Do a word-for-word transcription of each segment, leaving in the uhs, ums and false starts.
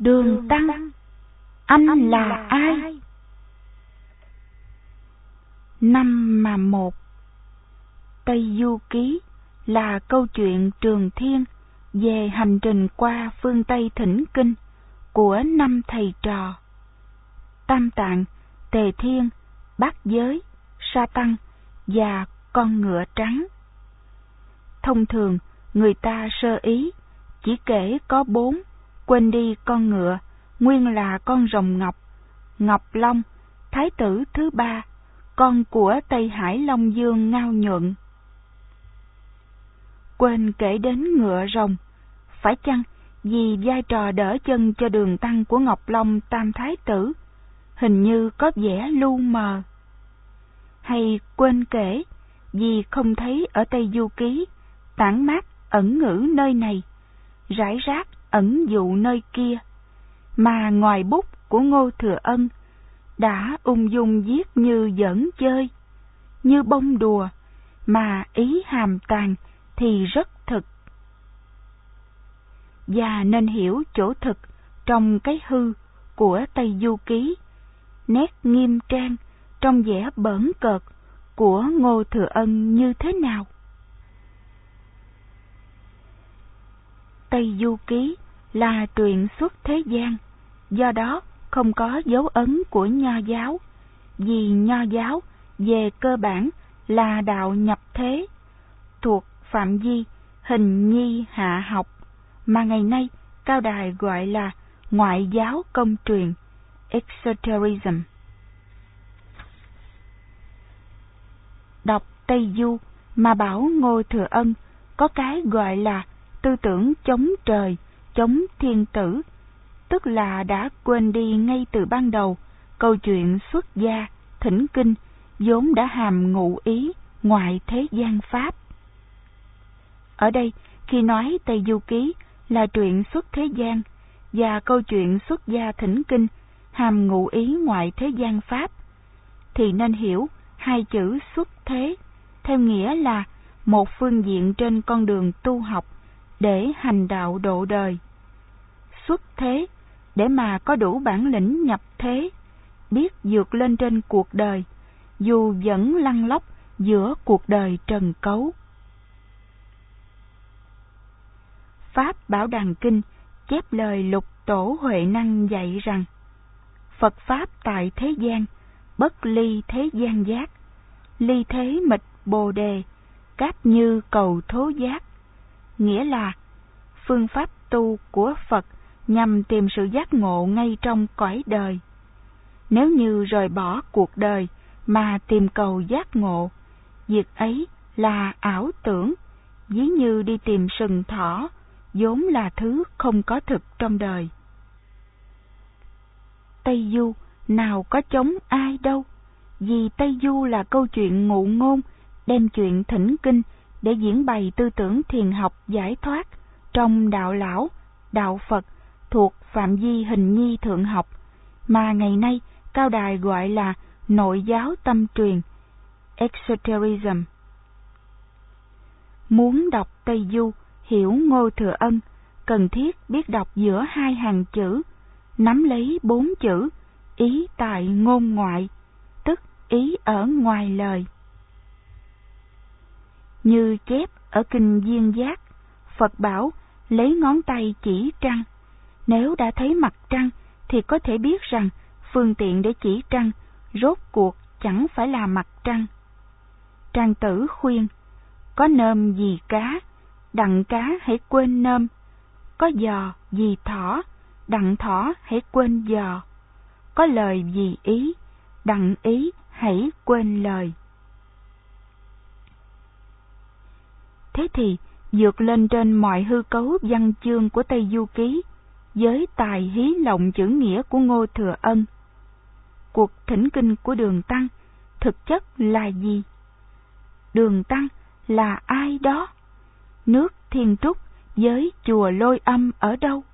Đường Tăng, anh là ai? Năm mà một. Tây Du Ký là câu chuyện Trường Thiên về hành trình qua phương Tây Thỉnh Kinh của năm thầy trò Tam Tạng, Tề Thiên, Bát Giới, Sa Tăng và con ngựa trắng. Thông thường, người ta sơ ý chỉ kể có bốn, quên đi con ngựa, nguyên là con rồng ngọc, Ngọc Long, thái tử thứ ba, con của Tây Hải Long Dương Ngao Nhuận. Quên kể đến ngựa rồng, phải chăng vì vai trò đỡ chân cho đường tăng của Ngọc Long Tam Thái Tử hình như có vẻ lu mờ? Hay quên kể vì không thấy ở Tây Du Ký tản mát ẩn ngữ nơi này, rải rác ẩn dụ nơi kia, mà ngoài bút của Ngô Thừa Ân đã ung dung viết như giỡn chơi, như bông đùa, mà ý hàm tàng thì rất thực. Và nên hiểu chỗ thực trong cái hư của Tây Du Ký, nét nghiêm trang trong vẻ bỡn cợt của Ngô Thừa Ân như thế nào. Tây Du Ký là truyện xuất thế gian, do đó không có dấu ấn của Nho giáo, vì Nho giáo về cơ bản là đạo nhập thế, thuộc phạm vi hình nhi hạ học, mà ngày nay cao đài gọi là ngoại giáo công truyền, esotericism. Đọc Tây Du mà bảo Ngô Thừa Ân có cái gọi là tư tưởng chống trời, chống thiên tử, tức là đã quên đi ngay từ ban đầu câu chuyện xuất gia, thỉnh kinh vốn đã hàm ngụ ý ngoại thế gian pháp. Ở đây, khi nói Tây Du Ký là truyện xuất thế gian và câu chuyện xuất gia thỉnh kinh hàm ngụ ý ngoại thế gian pháp, thì nên hiểu hai chữ xuất thế theo nghĩa là một phương diện trên con đường tu học để hành đạo độ đời. Xuất thế để mà có đủ bản lĩnh nhập thế, biết vượt lên trên cuộc đời, dù vẫn lăn lóc giữa cuộc đời trần cấu. Pháp Bảo Đàn Kinh chép lời Lục Tổ Huệ Năng dạy rằng: Phật Pháp tại thế gian, bất ly thế gian giác, ly thế mịch bồ đề, cáp như cầu thố giác. Nghĩa là phương pháp tu của Phật nhằm tìm sự giác ngộ ngay trong cõi đời. Nếu như rời bỏ cuộc đời mà tìm cầu giác ngộ, việc ấy là ảo tưởng, ví như đi tìm sừng thỏ, vốn là thứ không có thực trong đời. Tây Du nào có chống ai đâu, vì Tây Du là câu chuyện ngụ ngôn, đem chuyện thỉnh kinh để diễn bày tư tưởng thiền học giải thoát trong đạo lão, đạo Phật thuộc phạm vi hình nhi thượng học, mà ngày nay cao đài gọi là nội giáo tâm truyền, esotericism. Muốn đọc Tây Du, hiểu Ngô Thừa Ân, cần thiết biết đọc giữa hai hàng chữ, nắm lấy bốn chữ ý tại ngôn ngoại, tức ý ở ngoài lời. Như chép ở kinh Duyên Giác, Phật bảo lấy ngón tay chỉ trăng. Nếu đã thấy mặt trăng thì có thể biết rằng phương tiện để chỉ trăng rốt cuộc chẳng phải là mặt trăng. Trang Tử khuyên: có nôm vì cá, đặng cá hãy quên nôm. Có giò vì thỏ, đặng thỏ hãy quên giò. Có lời vì ý, đặng ý hãy quên lời. Thế thì vượt lên trên mọi hư cấu văn chương của Tây Du Ký, với tài hí lộng chữ nghĩa của Ngô Thừa Ân, cuộc thỉnh kinh của Đường Tăng thực chất là gì? Đường Tăng là ai đó? Nước Thiên Trúc với chùa Lôi Âm ở đâu?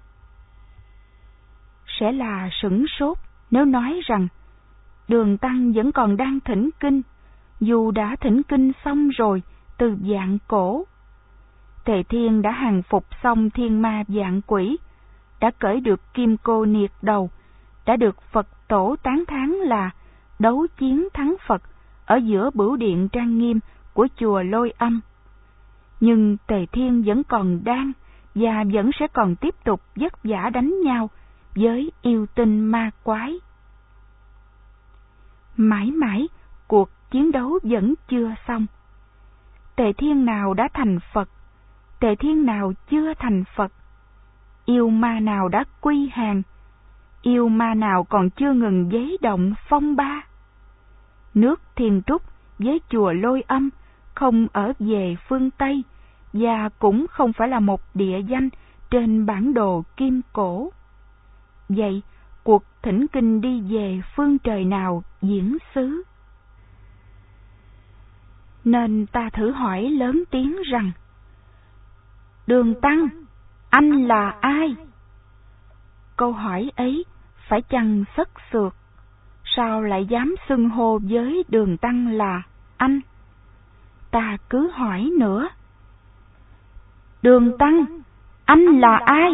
Sẽ là sửng sốt nếu nói rằng Đường Tăng vẫn còn đang thỉnh kinh, dù đã thỉnh kinh xong rồi từ vạn cổ. Tề Thiên đã hàng phục xong thiên ma vạn quỷ, đã cởi được kim cô niệt đầu, đã được Phật tổ tán thán là đấu chiến thắng Phật ở giữa bửu điện trang nghiêm của chùa Lôi Âm. Nhưng Tề Thiên vẫn còn đang và vẫn sẽ còn tiếp tục vất vả đánh nhau với yêu tinh ma quái. Mãi mãi, cuộc chiến đấu vẫn chưa xong. Tề Thiên nào đã thành Phật, Tề Thiên nào chưa thành Phật, yêu ma nào đã quy hàng, yêu ma nào còn chưa ngừng giấy động phong ba. Nước Thiên Trúc với chùa Lôi Âm không ở về phương Tây và cũng không phải là một địa danh trên bản đồ kim cổ. Vậy, cuộc thỉnh kinh đi về phương trời nào diễn xứ? Nên ta thử hỏi lớn tiếng rằng: Đường Tăng, anh là ai? Câu hỏi ấy phải chăng sất sượt? Sao lại dám xưng hô với Đường Tăng là anh? Ta cứ hỏi nữa: Đường Tăng, anh là ai?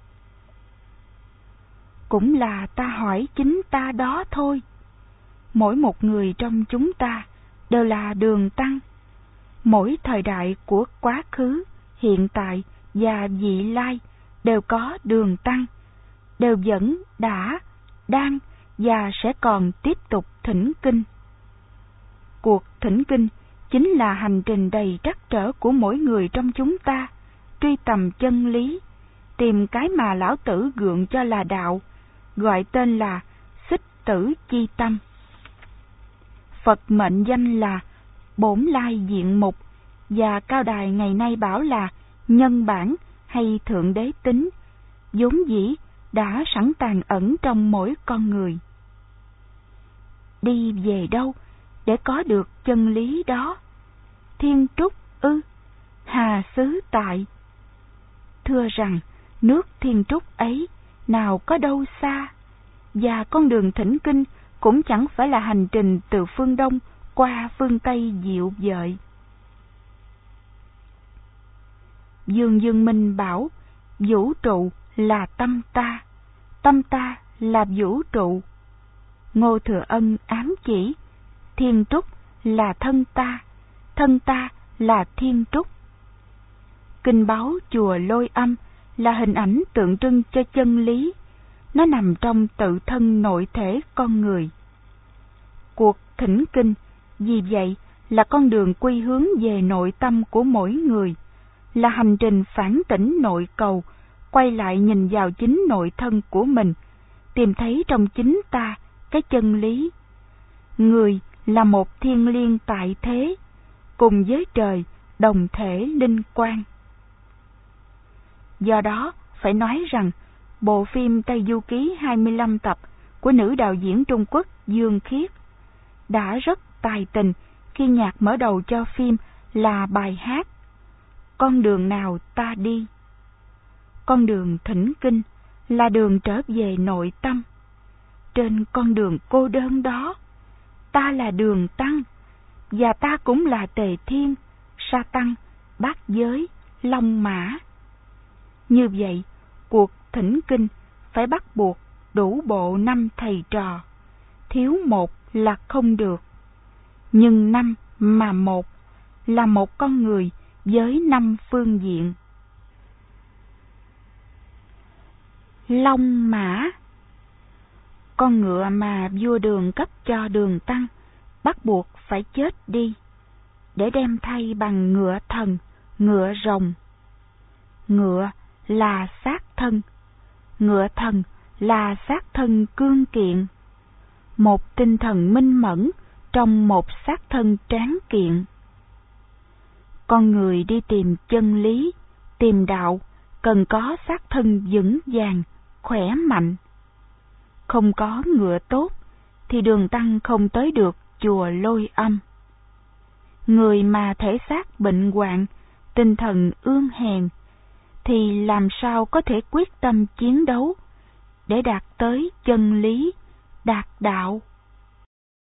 Cũng là ta hỏi chính ta đó thôi. Mỗi một người trong chúng ta đều là Đường Tăng. Mỗi thời đại của quá khứ, hiện tại và vị lai đều có Đường Tăng, đều vẫn đã, đang và sẽ còn tiếp tục thỉnh kinh. Cuộc thỉnh kinh chính là hành trình đầy trắc trở của mỗi người trong chúng ta, truy tầm chân lý, tìm cái mà lão tử gượng cho là đạo, gọi tên là xích tử chi tâm. Phật mệnh danh là Bổn Lai Diện Mục, và Cao Đài ngày nay bảo là nhân bản hay thượng đế tính, vốn dĩ đã sẵn tàng ẩn trong mỗi con người. Đi về đâu để có được chân lý đó? Thiên Trúc ư? Hà xứ tại? Thưa rằng nước Thiên Trúc ấy nào có đâu xa, và con đường thỉnh kinh cũng chẳng phải là hành trình từ phương Đông qua phương Tây dịu dợi. Dương Dương Minh bảo vũ trụ là tâm ta, tâm ta là vũ trụ. Ngô Thừa Ân ám chỉ Thiên Trúc là thân ta, thân ta là Thiên Trúc. Kinh báo chùa Lôi Âm là hình ảnh tượng trưng cho chân lý, nó nằm trong tự thân nội thể con người. Cuộc thỉnh kinh vì vậy là con đường quy hướng về nội tâm của mỗi người, là hành trình phản tỉnh nội cầu, quay lại nhìn vào chính nội thân của mình, tìm thấy trong chính ta cái chân lý. Người là một thiên liêng tại thế, cùng với trời đồng thể linh quan. Do đó phải nói rằng bộ phim Tây Du Ký hai mươi lăm tập của nữ đạo diễn Trung Quốc Dương Khiết đã rất tài tình khi nhạc mở đầu cho phim là bài hát Con đường nào ta đi. Con đường thỉnh kinh là đường trở về nội tâm. Trên con đường cô đơn đó, ta là Đường Tăng, và ta cũng là Tề Thiên, Sa Tăng, Bát Giới, Long Mã. Như vậy, cuộc thỉnh kinh phải bắt buộc đủ bộ năm thầy trò, thiếu một là không được. Nhưng năm mà một là một con người với năm phương diện. Long Mã, con ngựa mà vua Đường cấp cho Đường Tăng bắt buộc phải chết đi, để đem thay bằng ngựa thần, ngựa rồng. Ngựa là xác thân, ngựa thần là xác thân cương kiện, một tinh thần minh mẫn trong một xác thân tráng kiện. Con người đi tìm chân lý, tìm đạo, cần có xác thân vững vàng, khỏe mạnh. Không có ngựa tốt thì Đường Tăng không tới được chùa Lôi Âm. Người mà thể xác bệnh hoạn, tinh thần ương hèn, thì làm sao có thể quyết tâm chiến đấu để đạt tới chân lý, đạt đạo?